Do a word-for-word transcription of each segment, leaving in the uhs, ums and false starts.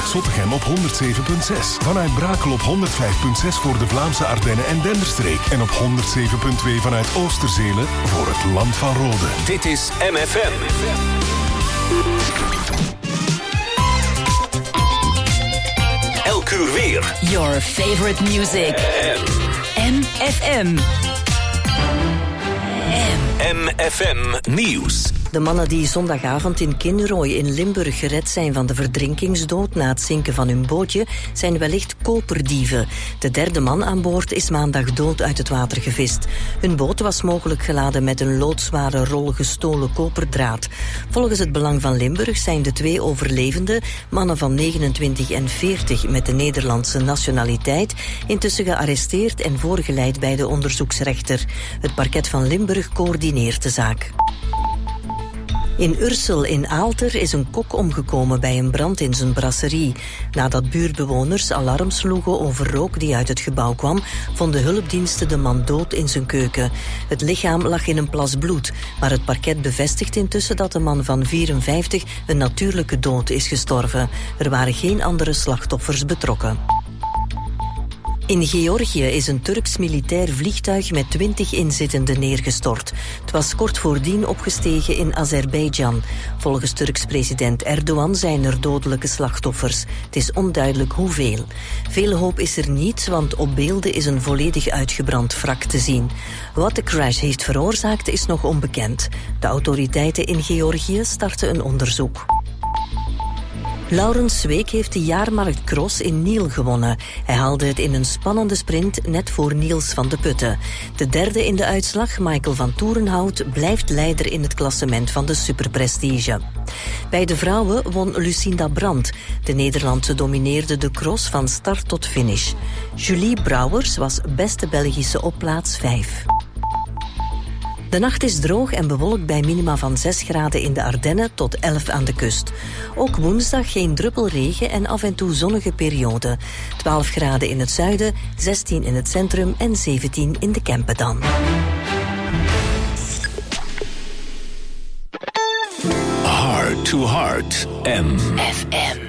Zottegem op honderd zeven komma zes. Vanuit Brakel op honderd vijf komma zes voor de Vlaamse Ardennen en Denderstreek. En op honderd zeven komma twee vanuit Oosterzelen voor het Land van Rode. Dit is M F M. Elk uur weer. Your favorite music. M F M. M F M Nieuws. De mannen die zondagavond in Kinrooi in Limburg gered zijn van de verdrinkingsdood na het zinken van hun bootje, zijn wellicht koperdieven. De derde man aan boord is maandag dood uit het water gevist. Hun boot was mogelijk geladen met een loodzware rol gestolen koperdraad. Volgens het Belang van Limburg zijn de twee overlevenden, mannen van negenentwintig en veertig met de Nederlandse nationaliteit, intussen gearresteerd en voorgeleid bij de onderzoeksrechter. Het parket van Limburg coördineert de zaak. In Ursel in Aalter is een kok omgekomen bij een brand in zijn brasserie. Nadat buurtbewoners alarm sloegen over rook die uit het gebouw kwam, vonden hulpdiensten de man dood in zijn keuken. Het lichaam lag in een plas bloed, maar het parket bevestigt intussen dat de man van vierenvijftig een natuurlijke dood is gestorven. Er waren geen andere slachtoffers betrokken. In Georgië is een Turks militair vliegtuig met twintig inzittenden neergestort. Het was kort voordien opgestegen in Azerbeidzjan. Volgens Turks president Erdogan zijn er dodelijke slachtoffers. Het is onduidelijk hoeveel. Veel hoop is er niet, want op beelden is een volledig uitgebrand wrak te zien. Wat de crash heeft veroorzaakt is nog onbekend. De autoriteiten in Georgië starten een onderzoek. Laurens Sweeck heeft de jaarmarkt Cross in Niel gewonnen. Hij haalde het in een spannende sprint net voor Niels van de Putten. De derde in de uitslag, Michael van Toerenhout, blijft leider in het klassement van de Superprestige. Bij de vrouwen won Lucinda Brandt. De Nederlandse domineerde de cross van start tot finish. Julie Brouwers was beste Belgische op plaats vijf. De nacht is droog en bewolkt bij minima van zes graden in de Ardennen tot elf aan de kust. Ook woensdag geen druppel regen en af en toe zonnige periode. twaalf graden in het zuiden, zestien in het centrum en zeventien in de Kempen dan. Heart to Heart. M F M.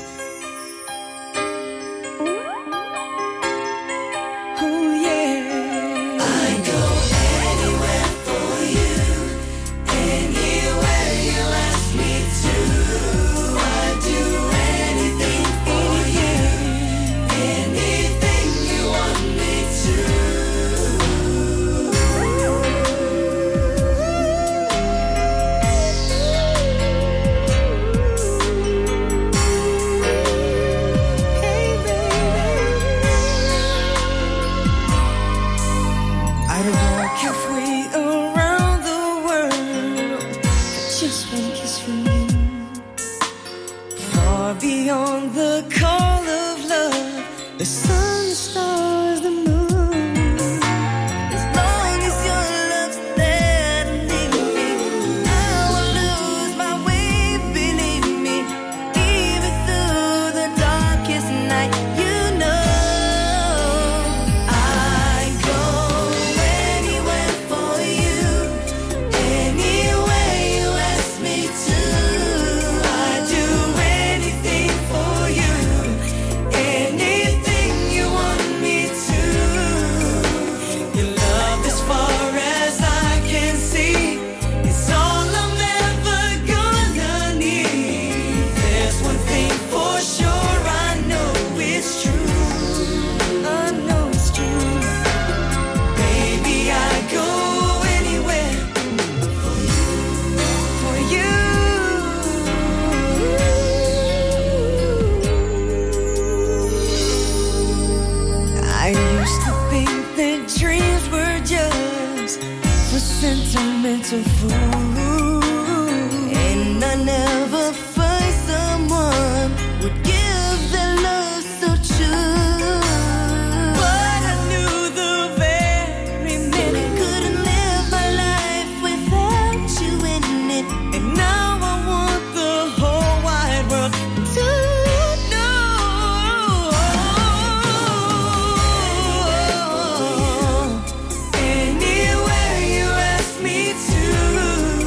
sentimental fool, and I never find someone would give their love so true. But I knew the very minute couldn't live my life without you in it, and now I want the whole wide world to anywhere you ask me to.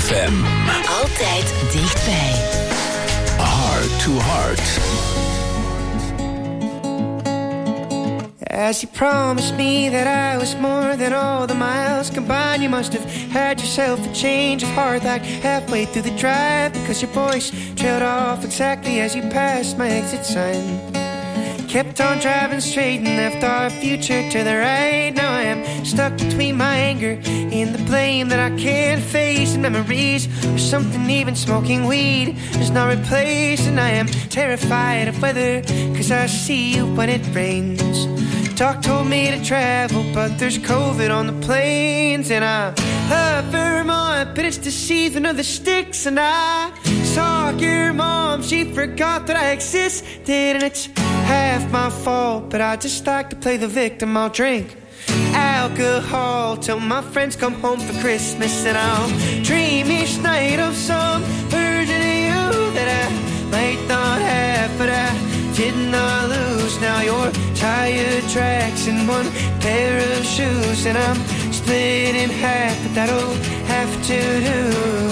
F M. Altijd dichtbij. Heart to Heart. As you promised me that I was more than all the miles combined, you must have had yourself a change of heart like halfway through the drive, because your voice trailed off exactly as you passed my exit sign. Kept on driving straight and left our future to the right. Now I am stuck between my anger and the blame that I can't face, and memories or something even smoking weed does not replace. And I am terrified of weather, cause I see you when it rains. Doc told me to travel, but there's COVID on the planes. And I love Vermont, but it's the season of the sticks. And I saw your mom, she forgot that I existed. And it's half my fault, but I just like to play the victim. I'll drink alcohol till my friends come home for Christmas. And I'll dream each night of some version of you that I might not have, but I did not lose. Now your tire tracks in one pair of shoes, and I'm split in half, but that'll have to do.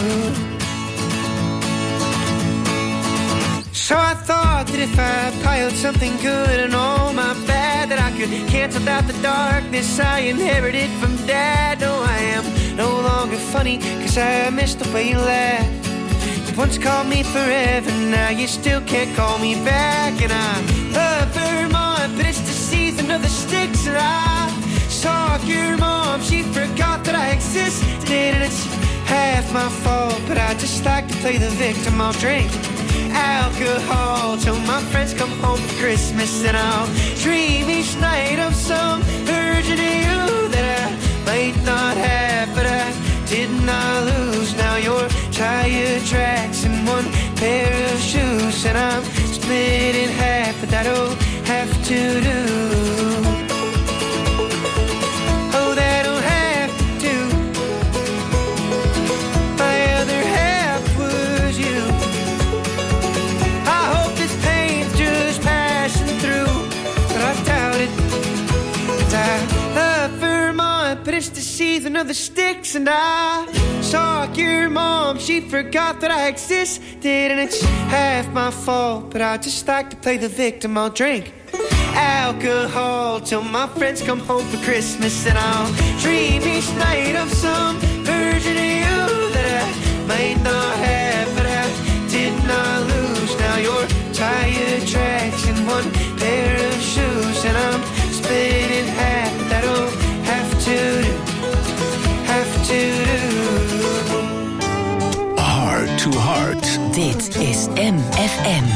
So I thought that if I piled something good and all my bad, that I could cancel out the darkness I inherited from Dad. No, I am no longer funny, cause I missed the way you laughed. You once called me forever, now you still can't call me back. And I love Vermont, but it's the season of the sticks. And I saw your mom, she forgot that I existed. And it's half my fault, but I just like to play the victim. I'll drink alcohol till my friends come home for Christmas. And I'll dream each night of some version of you that I might not have, but I did not lose. Now your tire tracks in one pair of shoes, and I'm split in half, but that'll have to do. Oh, that'll have to do. My other half was you. I hope this pain's just passing through, but I doubt it. And I love Vermont, but it's the season of the sticks. And I saw your mom, she forgot that I existed. And it's half my fault, but I just like to play the victim. I'll drink alcohol till my friends come home for Christmas. And I'll dream each night of some version of you that I might not have, but I did not lose. Now your tire tracks in one pair of shoes, and I'm split in half, but that'll have to do, have to do. Heart to Heart. Dit is M F M.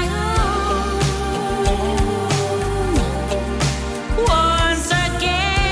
Once again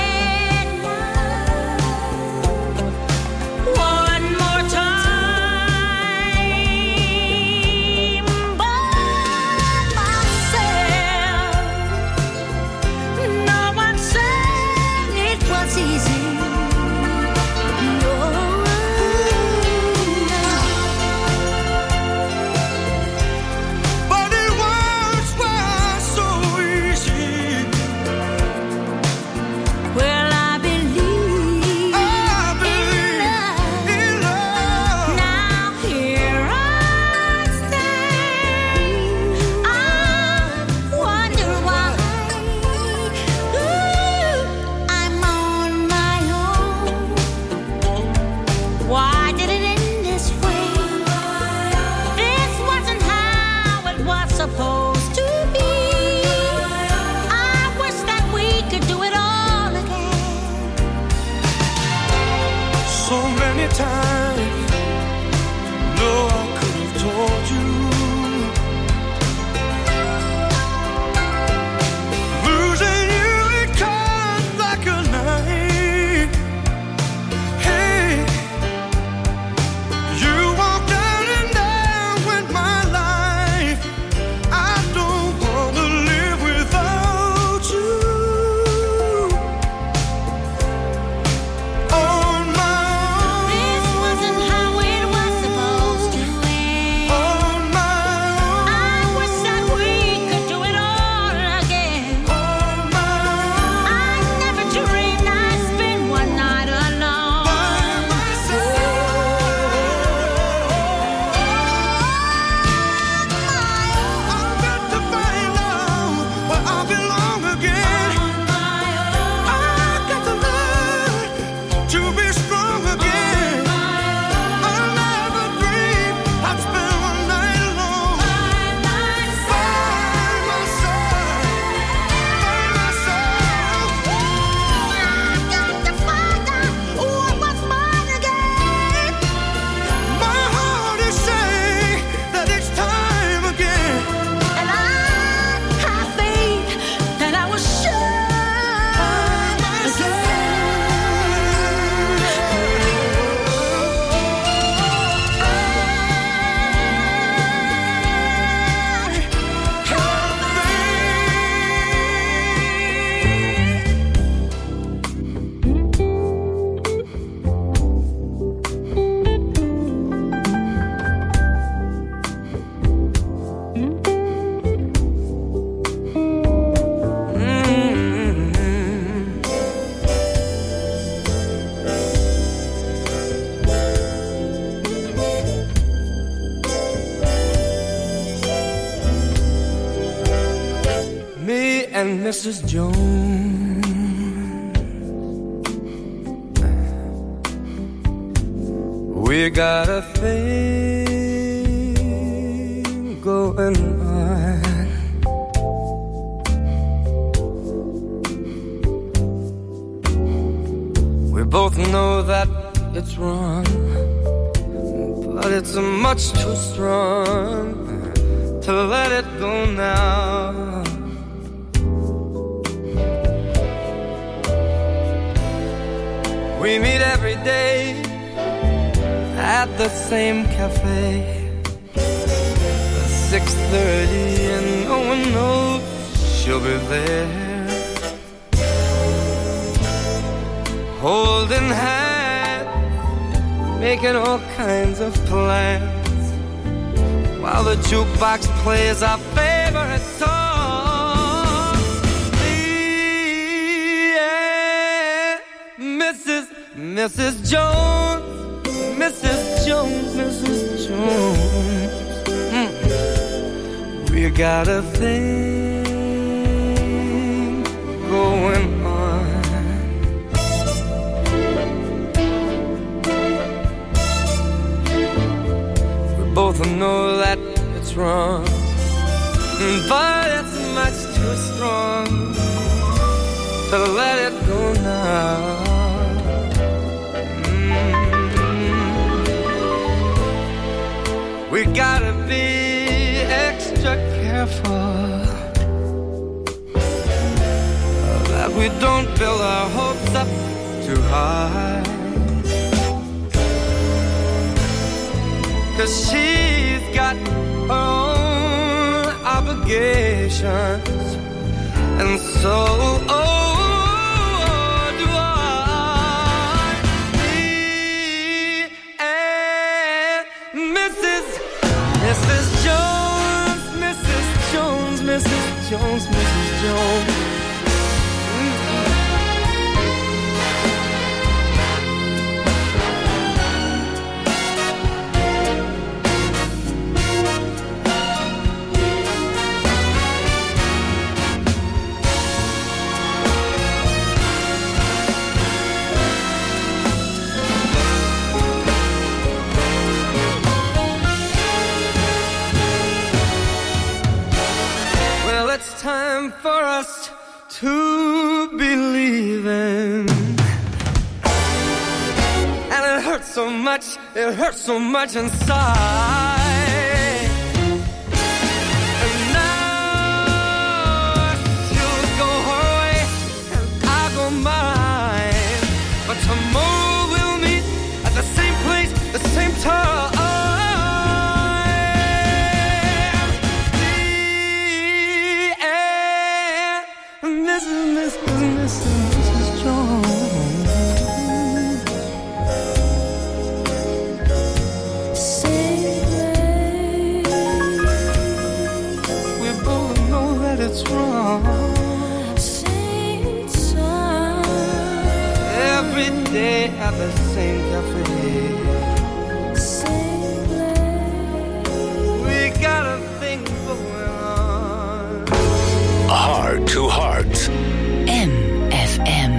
and Missus Jones. We got a thing going on. We both know that it's wrong, but it's much too strong to let it go now. We meet every day at the same cafe, six thirty, and no one knows she'll be there, holding hands, making all kinds of plans, while the jukebox plays our favorite song. Yeah, Missus Missus Jones, Missus Jones, Missus Jones. Mm. We got a thing going on. We both know that it's wrong, but it's much too strong to let it go now. We gotta be extra careful that we don't build our hopes up too high, 'cause she's got her own obligations, and so oh, Missus Jones, Missus Jones, Missus Jones, Missus Jones. Time for us to believe in, and it hurts so much, it hurts so much inside. And now she'll go her way and I'll go mine, but tomorrow we'll meet at the same place, the same time. It's wrong. Same time. Every day at the same cafe, same place. We got a thing going on. Heart to Heart. M F M.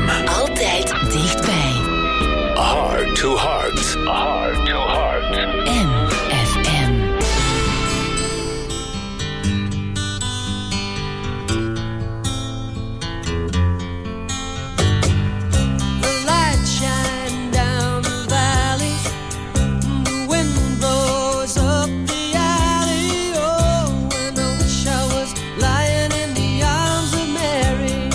Altijd dichtbij. Heart to Heart. Heart to Heart. M F M. The light shine down the valley. The wind blows up the alley. Oh, and I wish I was lying in the arms of Mary.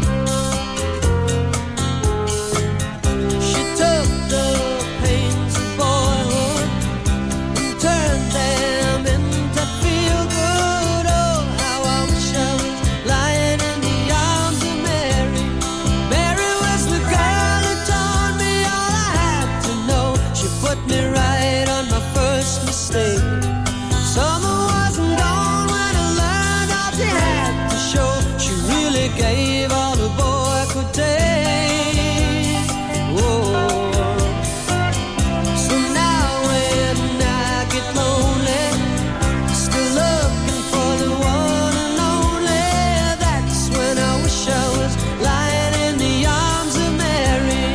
She took the pains of boyhood and turned them into feel good. Oh, how I wish I was lying in the arms of Mary. Mary was the girl who taught me all I had to know. She put me right on my first mistake. Summer wasn't gone when I learned all she had to show. She really gave all the boy could take. Whoa. So now when I get lonely, still looking for the one and only, that's when I wish I was lying in the arms of Mary.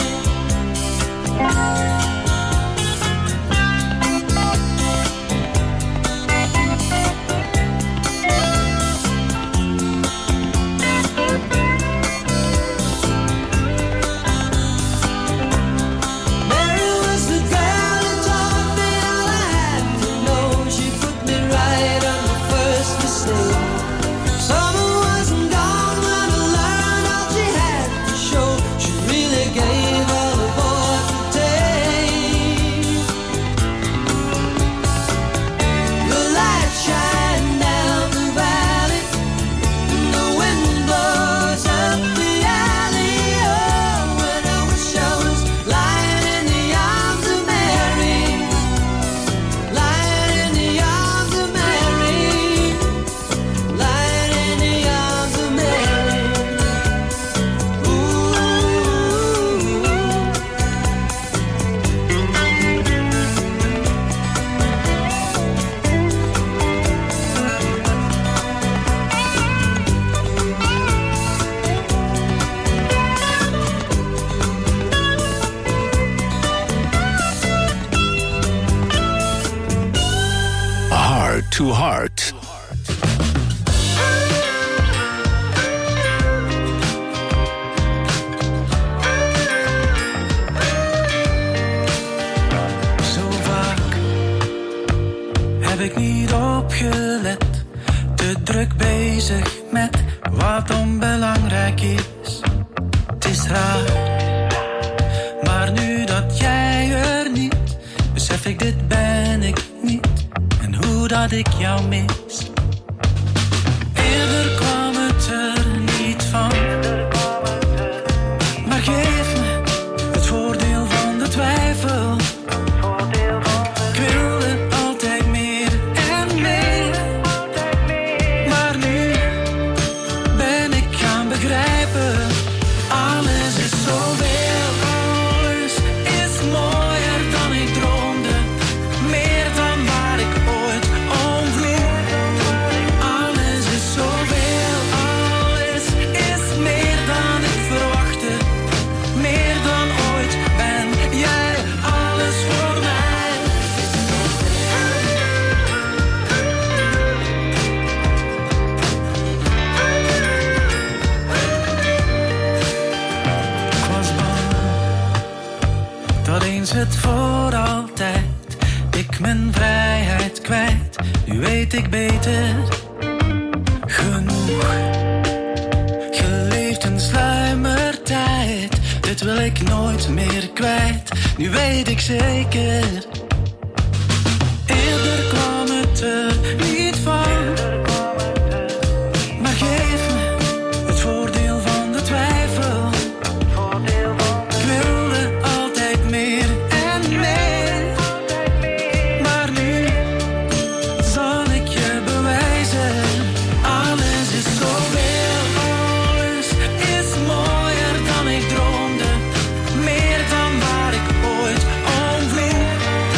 Mary was the girl who taught me all I had to know. She put me right on my first mistake. Summer wasn't gone when I learned all she had to show. She really gave all the boy could take. The light shine down the valley, and the wind blows up the alley. Oh, and I wish I was lying in the arms of Mary, lying in the arms of Mary, lying in the arms of Mary. Ooh. Heart to Heart. Zo vaak heb ik niet opgelet, te druk bezig met wat onbelangrijk is. Het is raar, maar nu dat jij er niet, besef ik dit ben ik niet en hoe dat ik jou mis. Eerder kwam het er niet van, maar geef me het voordeel van de twijfel. Ik wilde altijd meer en meer, maar nu ben ik gaan begrijpen. Alles is zoveel, alles is mooier dan ik droomde, meer dan waar ik ooit om vroeg. Alles is zoveel, alles is meer dan ik verwachtte, meer dan ooit ben jij alles voor mij. Ik was bang dat eens het voor altijd ik mijn vrijheid kwijt. Nu weet ik beter genoeg. Geleefd in sluimertijd, dit wil ik nooit meer kwijt. Nu weet ik zeker, eerder kwam het er niet van, maar geef me het voordeel van de twijfel. Ik wilde altijd meer en meer, maar nu zal ik je bewijzen. Alles is zoveel, alles is mooier dan ik droomde, meer dan waar ik ooit om vroeg.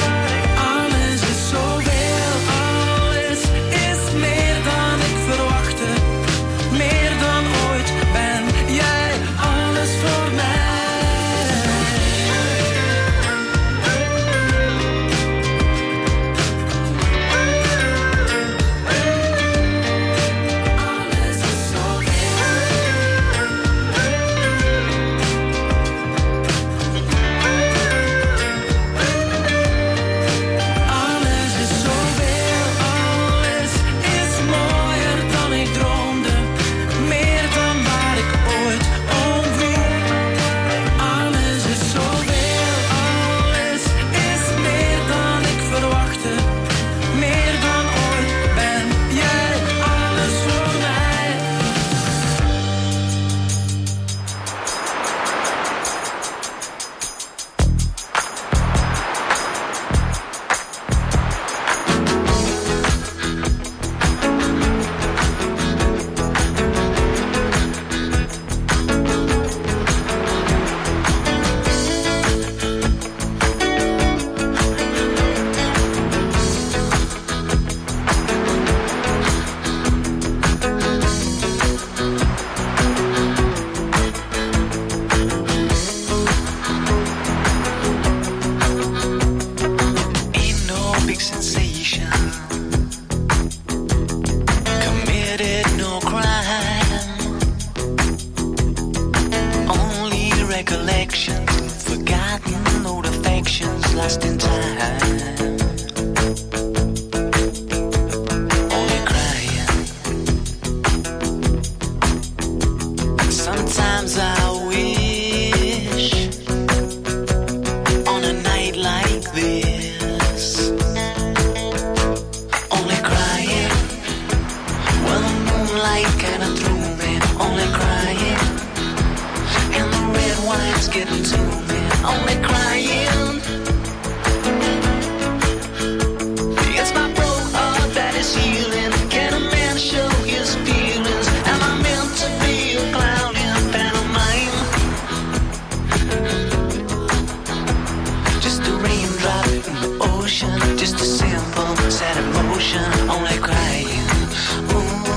emotion, only crying. Ooh,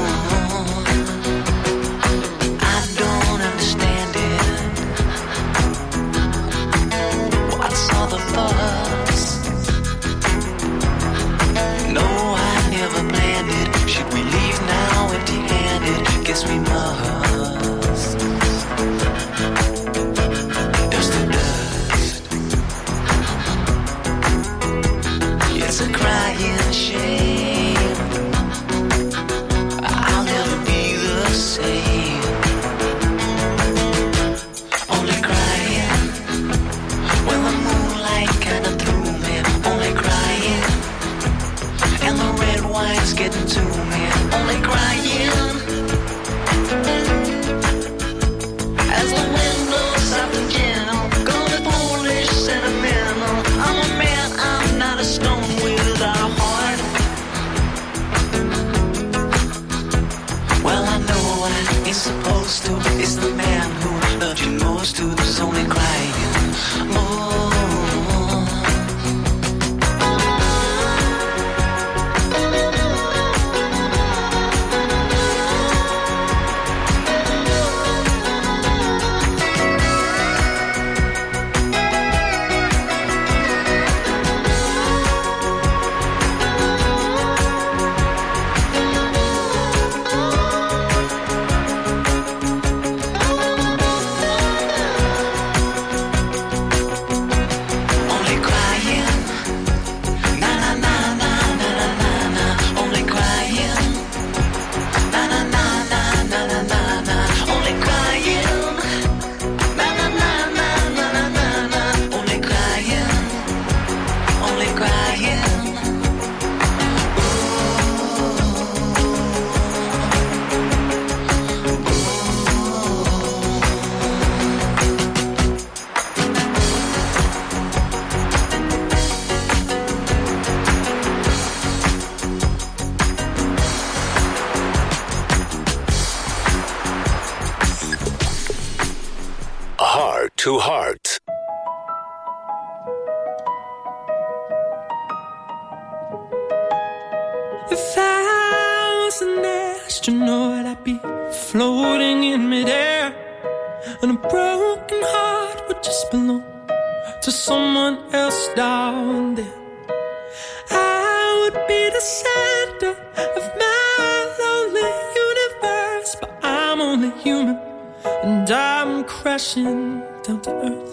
I don't understand it. What's all the fuss? No, I never planned it. Should we leave now empty-handed? Guess we must. Dust to dust. It's a crying shame. I'll never be the same. Only crying when the moonlight kinda threw me. Only crying and the red wine's getting to me. Only crying as the wind blows soft and gentle. Gonna be foolish, sentimental. I'm a man, I'm not a stone without a heart. Well, I know I ain't supposed to. It's the man who loved you most who's only crying. Oh. To Heart. If I was an astronaut, I'd be floating in midair, and a broken heart would just belong to someone else down there. I would be the center of my lonely universe, but I'm only human, and I'm crashing down to earth.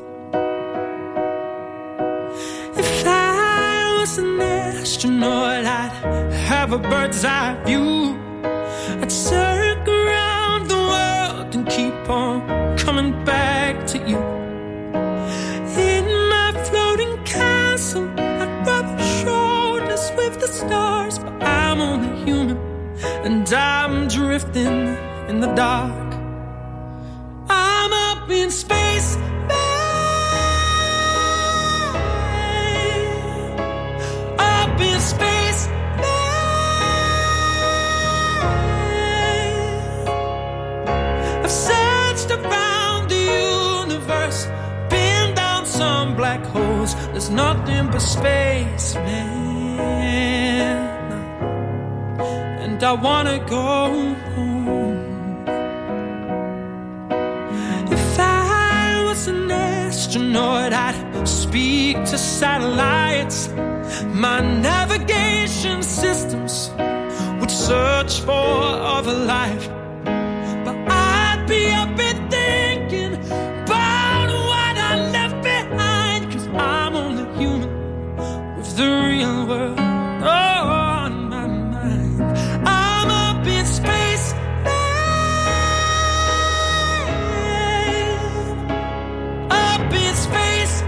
If I was an astronaut, I'd have a bird's eye view. I'd circle around the world and keep on coming back to you. In my floating castle, I'd rub shoulders with the stars, but I'm only human, and I'm drifting in the dark. I'm up in space, babe. Up in space, babe. I've searched around the universe, been down some black holes. There's nothing but space, man. And I wanna go home. An astronaut, I'd speak to satellites. My navigation systems would search for other life, but I'd be up and thinking about what I left behind, 'cause I'm only human with the real world on my mind. I'm up in space, space,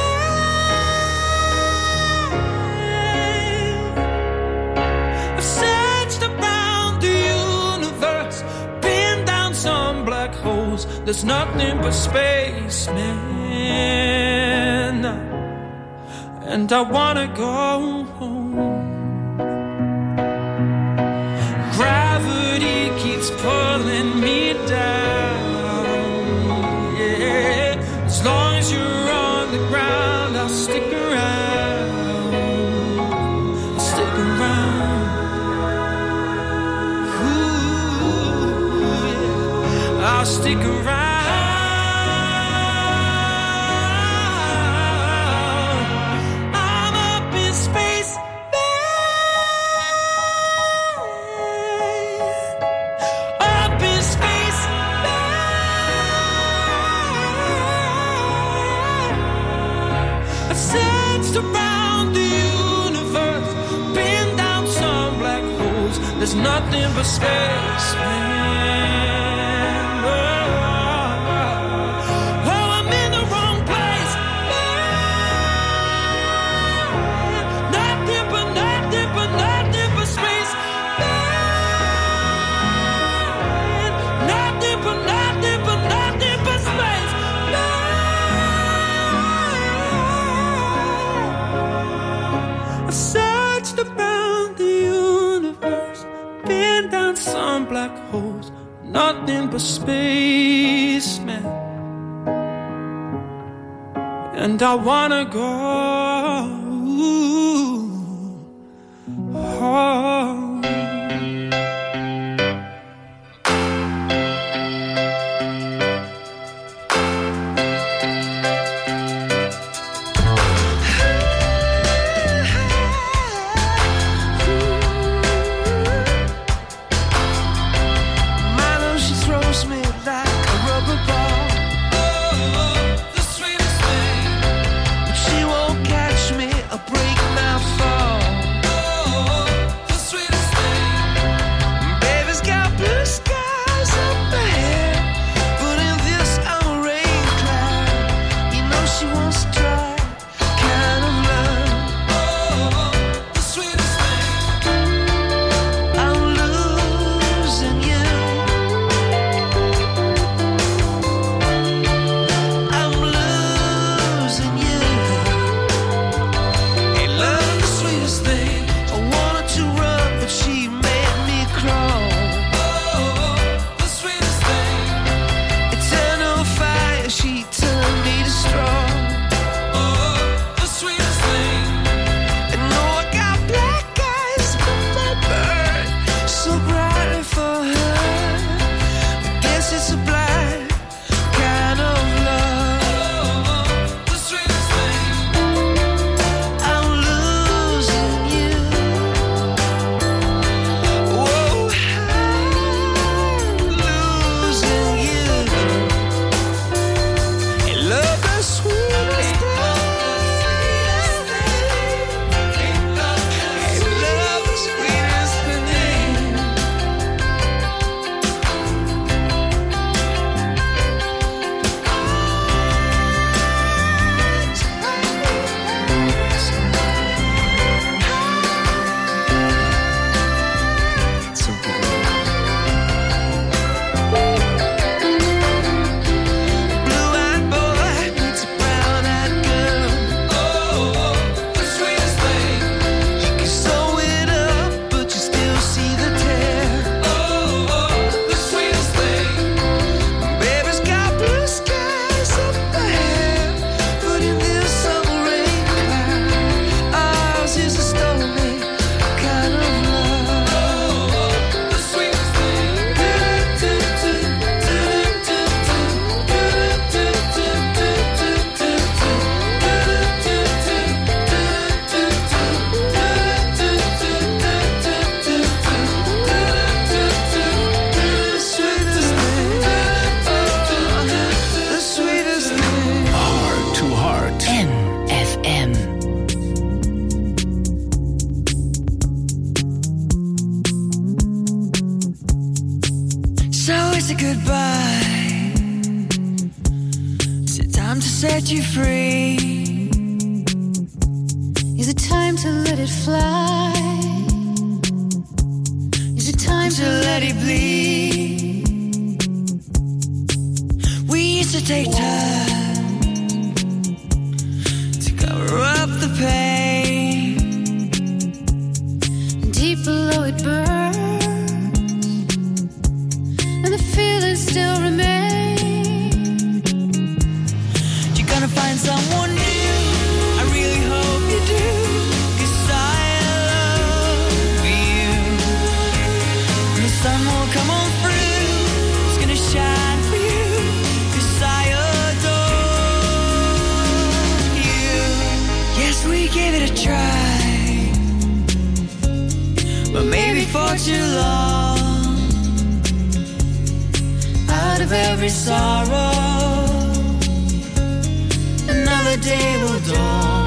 babe. I've searched around the universe, been down some black holes. There's nothing but space, man. And I wanna go home. Gravity keeps pulling me down, yeah. As long as you're on the ground, I'll stick around. I'll stick around. I'll stick around. I'm up in space, up in space. I've searched around the universe, been down some black holes. There's nothing but space, man. Oh, oh, I'm in the wrong place. Nothing but, nothing but, nothing but space. Nothing but, nothing but, nothing but space. I've searched around the universe, been down some black holes, nothing but space, man. And I wanna go home. Milo, she throws me like a rubber ball. Oh, the sweetest thing. But she won't catch me or break my fall. Oh, the sweetest thing. Baby's got blue skies up ahead, but in this I'm a rain cloud. You know she wants dry kind of love. Oh, the sweetest thing. I'm losing you. I'm losing you. Hey, love, the sweetest thing. I wanted to run, but she made me crawl. Oh, the sweetest thing. Eternal fire, she turned me to straw. Oh, the sweetest thing. And know I got black eyes, but my bird so bright for her. I guess it's a blind kind of love. Oh, the sweetest thing. I'm losing you. Whoa, I'm losing you. Hey, love, the sweetest thing. Hey, love, the sweetest thing. Blue-eyed boy meets a brown-eyed girl. Oh, the sweetest thing. You can sew it up, but you still see the tear. Oh, the sweetest thing. Baby's got blue skies up ahead, but in this summer rain cloud, ours is a stormy kind of love. Oh, the sweetest thing. The sweetest thing, oh, the sweetest thing. Heart to Heart. M F M. So it's a goodbye. Is it time to set you free? Is it time to let it fly? Is it time To let it bleed. We used to take time to cover up the pain. deep below it burns, and the feelings still remain? You're gonna find someone new. I really hope you do, 'cause I love you. The sun will come on through. It's gonna shine for to try, but maybe for too long. Out of every sorrow, another day will dawn.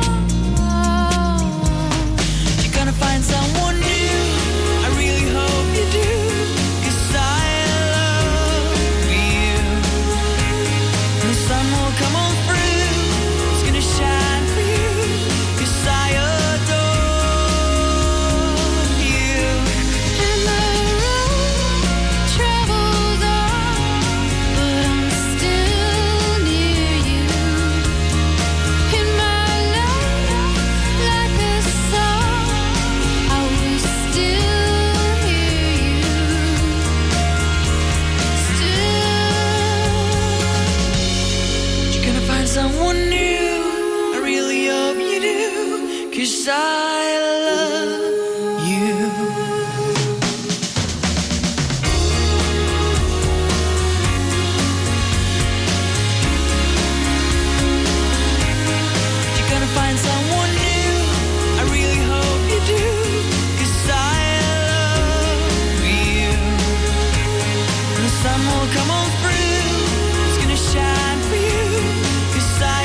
You're gonna find someone new, I really hope you do, 'cause I love you. And the sun will come on through, it's gonna shine for you, 'cause I adore you. And the road travels on, but I'm still near you. In my life, like a song, I will still hear you. Still, you're gonna find someone new, I really hope you do, 'cause I love you. You're gonna find someone new, I really hope you do, 'cause I love you. And the sun will come on through, it's gonna shine for you, 'cause I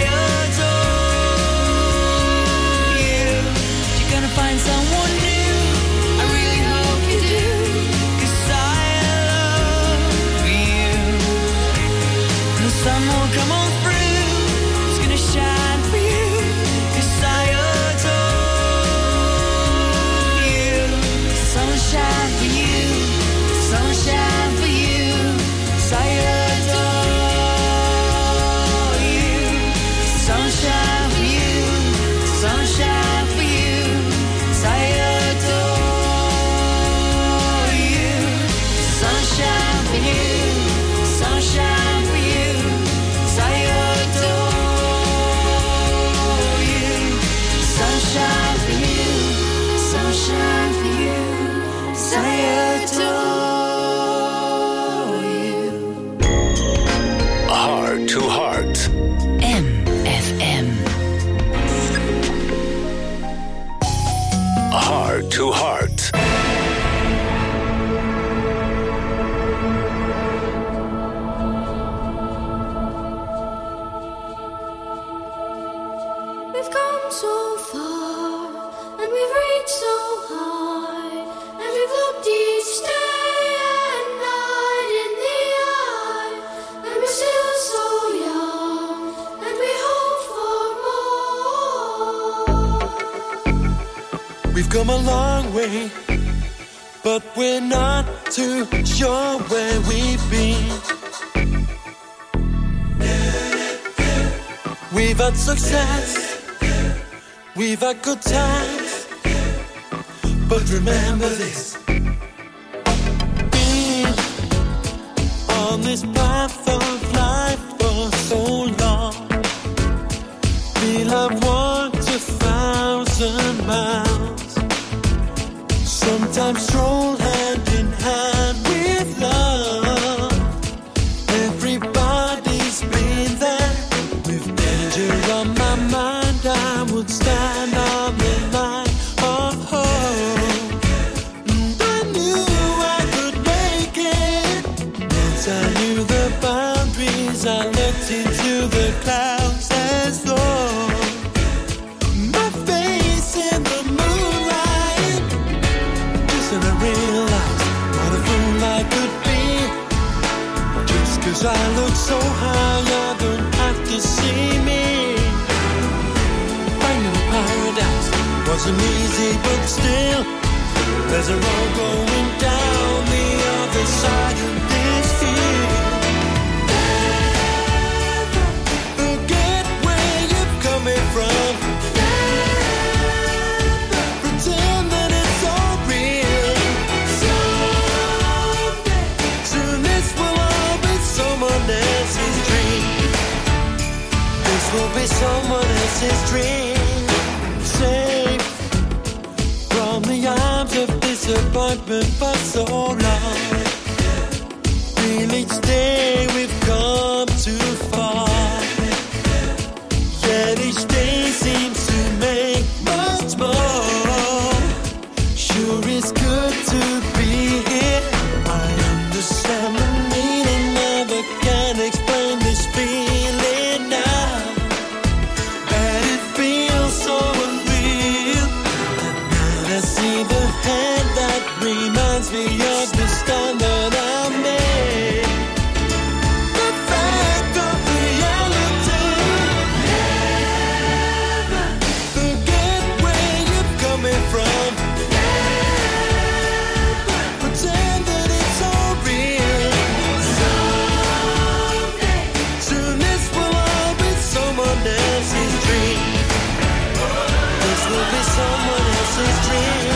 adore you. You're gonna find someone new, I really hope you do, 'cause I love you. And the sun will come on through, it's gonna shine for you, 'cause I adore you. Sunshine for you, sunshine for you, 'cause I adore you. Sunshine for you, sunshine for you, 'cause I adore you. Sunshine for you, sunshine for you, 'cause I adore you. Sunshine for you, sunshine for you, 'cause I adore you. Heart to Heart. M F M. Heart to Heart. We've come so far, and we've reached so high, and we've looked each day and night in the eye, and we're still so young, and we hope for more. We've come a long way, but we're not too sure where we've been. We've had success, we've had good times, but remember this: being on this path of life for so long, we'll have walked a thousand miles, sometimes stroll hand in hand with love. Everybody's been there. With danger on my mind, I would stand on the line of hope. And I knew I could make it. Once I knew the boundaries, I looked into the clouds as though my face in the moonlight. Just then I realized what a fool I could be. Just 'cause I look so high, I don't have to see me. Finding a paradise wasn't easy, but still, there's a road going down the other side of this field. Never forget where you're coming from. Never pretend that it's all real. Someday, soon this will all be someone else's dream. This will be someone else's dream. Safe from the arms of disappointment for so long. Feel each day we've come too far, yet each day seems to make much me of the stand that I made. The fact of reality. Never forget where you're coming from. Never pretend that it's all real. Someday, soon this will all be someone else's dream. This will be someone else's dream.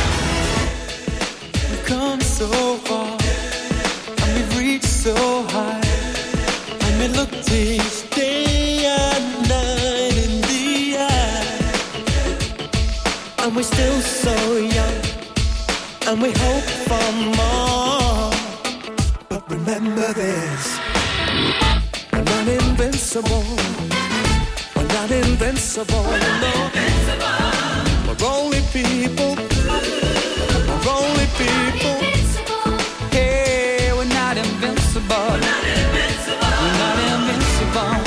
We've come so far, and we've reached so high, and we look this day and night in the eye, and we're still so young, and we hope for more. But remember this, we're not invincible. We're not invincible, no. We're only people. We're only people. Hey, we're not invincible. We're not invincible. We're not invincible.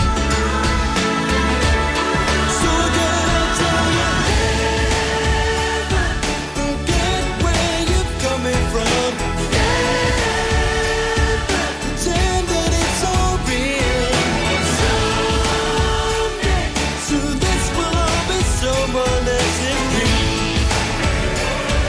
So again, I'll tell you, never forget where you're coming from. Never pretend that it's all real. Someday, soon this will all be someone else's dream.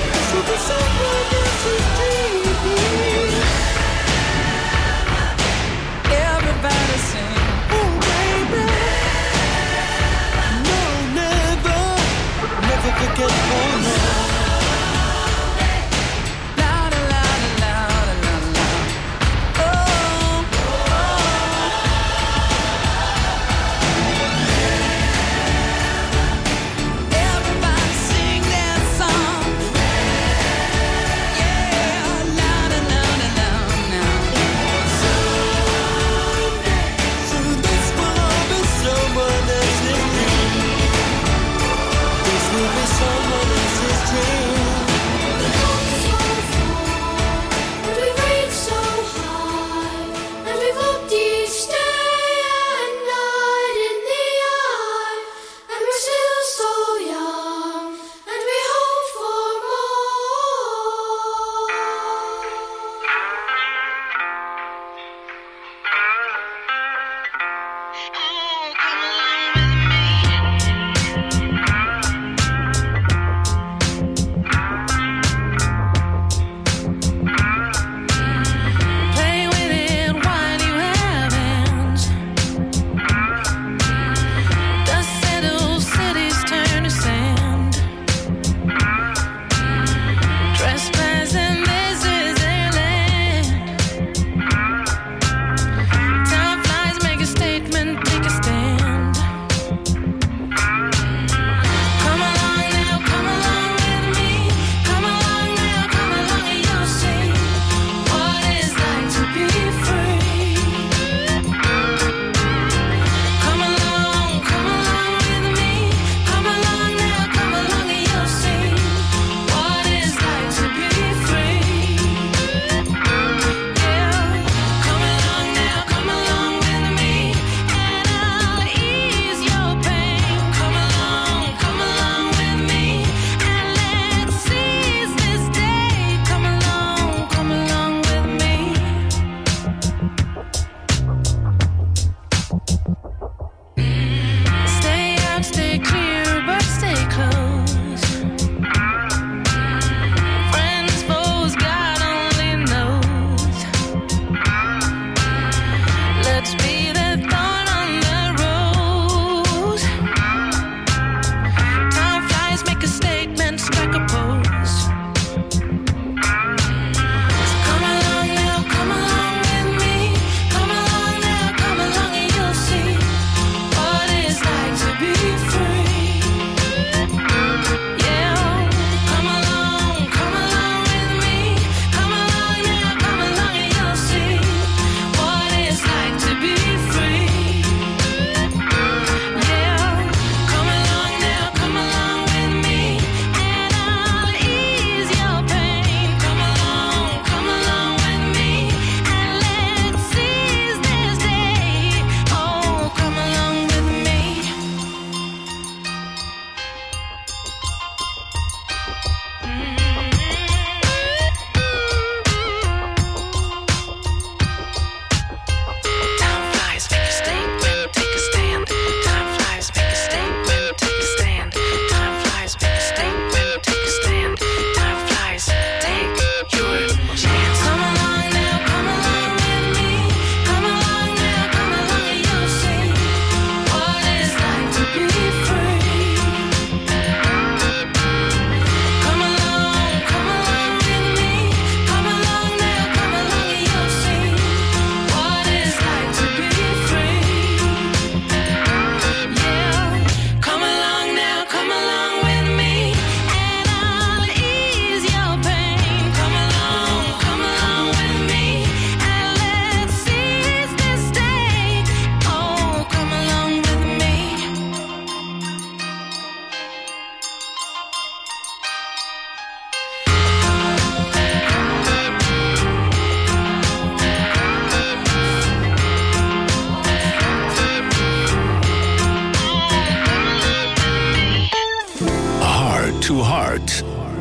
to Heart.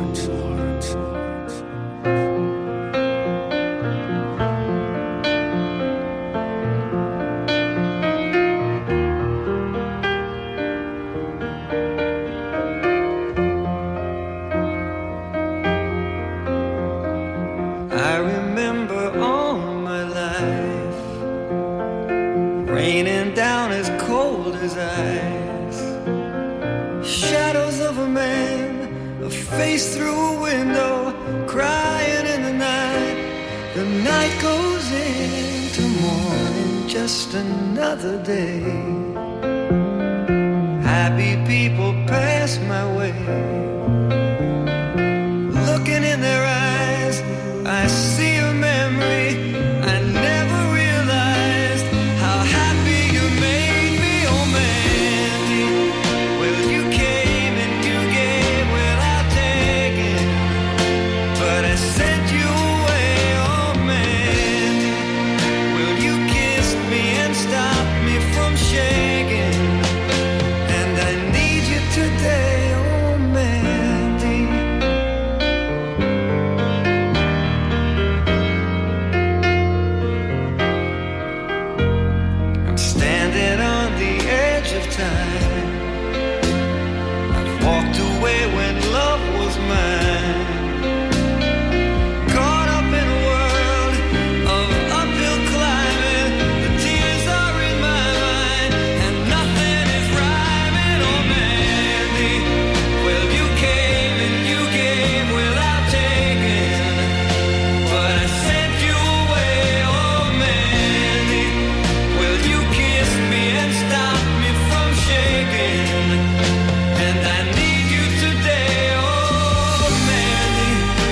I remember all my life raining down as cold as ice. Shadows of a man, a face through a window, crying in the night. The night goes into morning, just another day. Happy people pass my way. Looking in their eyes, I see a memory. I never realized how happy you made me, oh Mandy. Well, you came and you gave without taking, but I sent you away, oh Mandy. Well, you kissed me and stopped me from shaking, and I need you today, oh Mandy. Standing on the edge of time, I've walked away when love was mine. Caught up in a world of uphill climbing, the tears are in my mind, and nothing is rhyming, oh Mandy. Well, you came and you gave without taking, but I sent you away, oh Mandy. Well, you kissed me and stopped me from shaking, and I need you today, oh Mandy.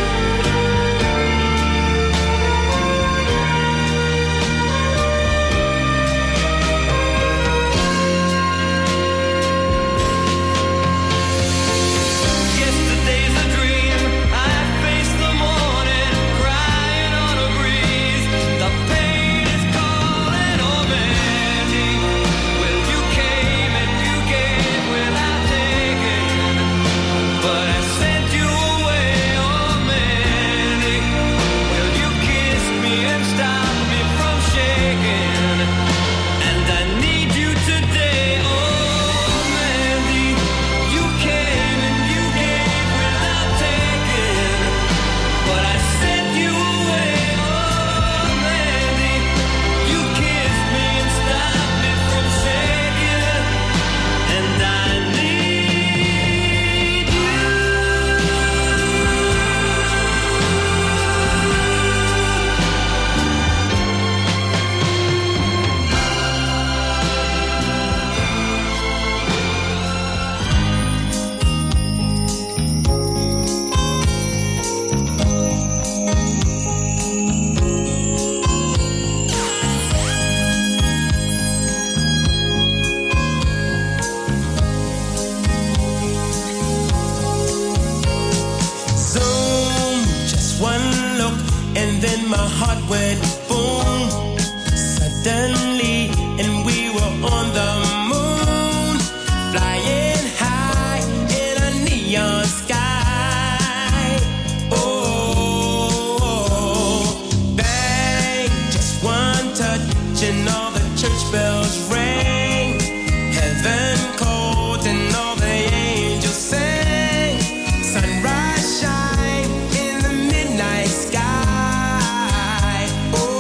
Yesterday's a dream, I face the morning, crying on a breeze. The pain is calling, oh Mandy. Well, you came and you gave without taking, but I sent you away, oh Mandy. Well, you kissed me and stopped me from shaking, and I need you today, oh Mandy. You came and you gave without taking, but I sent you away, oh Mandy. You kissed me and stopped me from shaking, and I need you. Zoom, just one look, and then my heart went boom. Suddenly, and we were on the moon, flying high in a neon sky. Oh, bang, just one touch, and all the church bells rang. Heaven called, and all the angels sang. Sunrise shine in the midnight sky. Oh,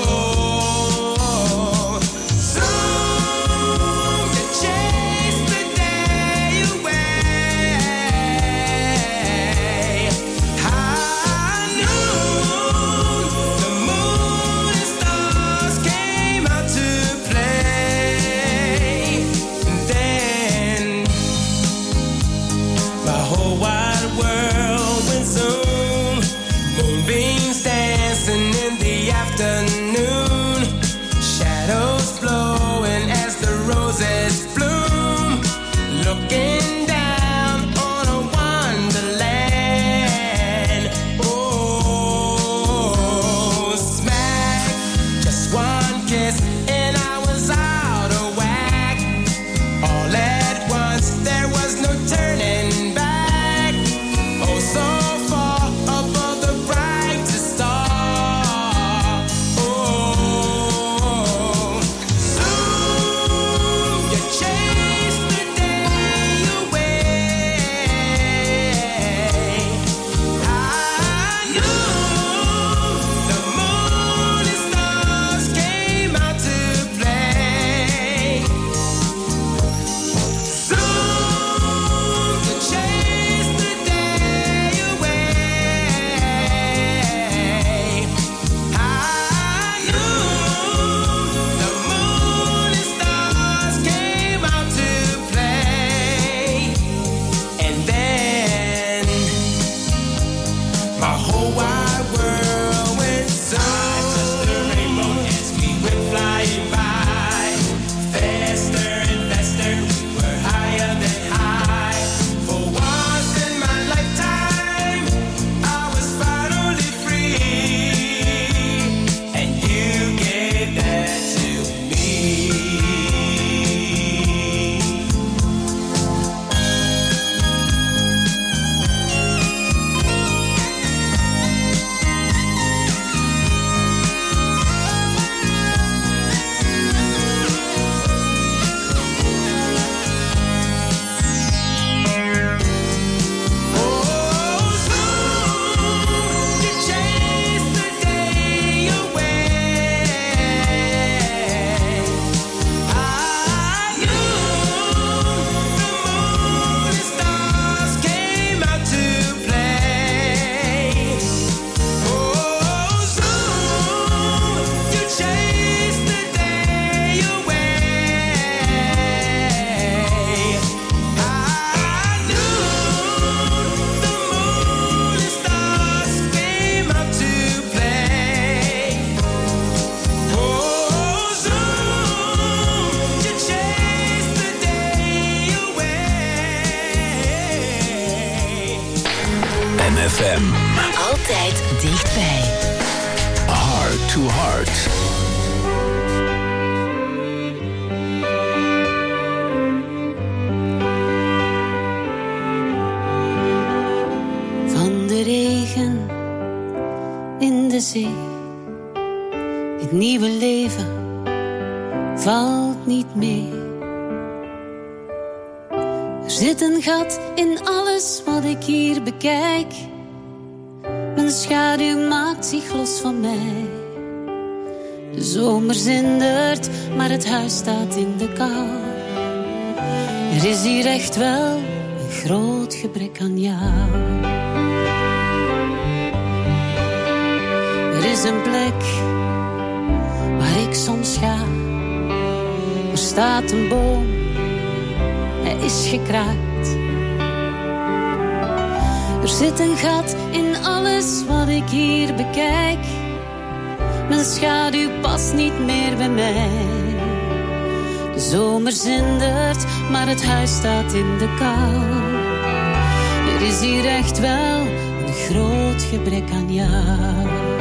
to Heart. Van de regen in de zee, het nieuwe leven valt niet mee. Er zit een gat in alles wat ik hier bekijk. Mijn schaduw maakt zich los van mij. De zomer zindert, maar het huis staat in de kou. Er is hier echt wel een groot gebrek aan jou. Er is een plek waar ik soms ga. Er staat een boom, hij is gekraakt. Er zit een gat in alles wat ik hier bekijk. Mijn schaduw past niet meer bij mij. De zomer zindert, maar het huis staat in de kou. Er is hier echt wel een groot gebrek aan jou.